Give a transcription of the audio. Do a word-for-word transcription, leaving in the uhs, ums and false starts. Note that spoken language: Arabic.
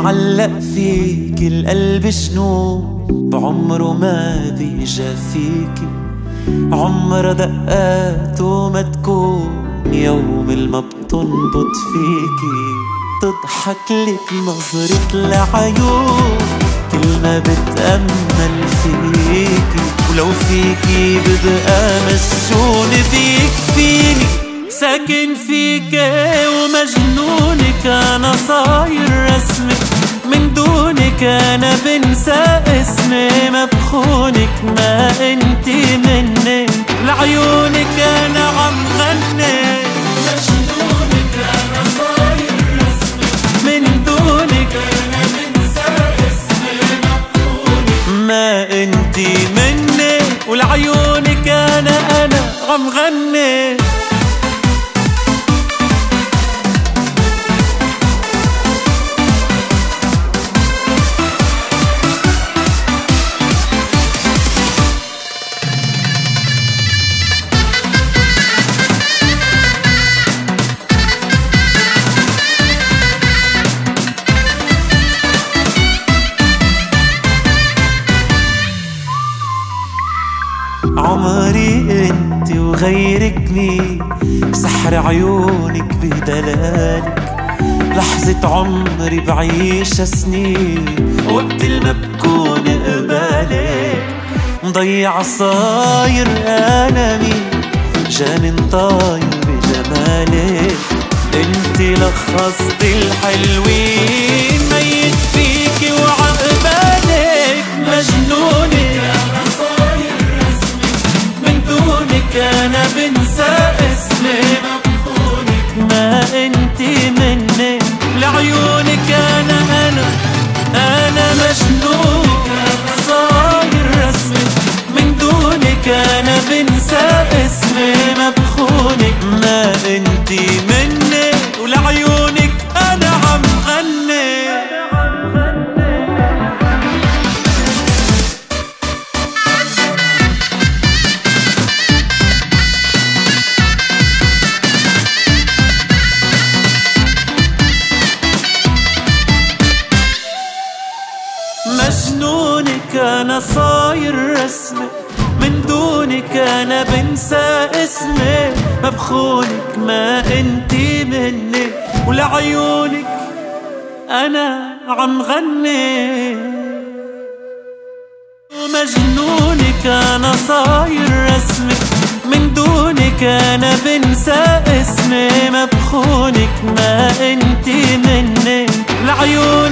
معلق فيك القلب شنو بعمره ما بيجا فيكي، عمر دقات وما تكون يوم الما بتنبض فيكي. تضحك لك نظرة العيون كل ما بتأمل فيكي، ولو فيكي ببقى مسجون بيكفيني. ساكن فيكي ومجنونك أنا صاير رسمك، من دونك أنا بنسى اسمي. ما بخونك ما انتي مني، لعيونك أنا عم غني. مجنونك أنا صاير رسمك، من دونك أنا بنسى اسمي. ما بخونك ما انتي مني، ولعيونك أنا أنا عم غني. عمري انت وغيرك مين، سحر عيونك بدلالك. لحظة عمري بعيشها سنين، وقت الما بكون قبالك. مضيع صاير انا مين، جانن طاير بجمالك. انت لخصت الحلوين، ميت فيكي وعقبالك. مجنونك أنا بنسى اسمي. ما بخونك ما انتي مني، لعيونك أنا أنا أنا مجنون صاير رسمي. من دونك أنا بنسى اسمي. ما بخونك ما انتي مني، ولعيونك أنا عم غني. مجنونك أنا صاير رسمي، من دونك أنا بنسى اسمي. ما بخونك ما انتي مني، ولعيونك أنا عم غني. مجنونك أنا صاير رسمي، من دونك أنا بنسى اسمي. ما بخونك ما انتي مني، لعيونك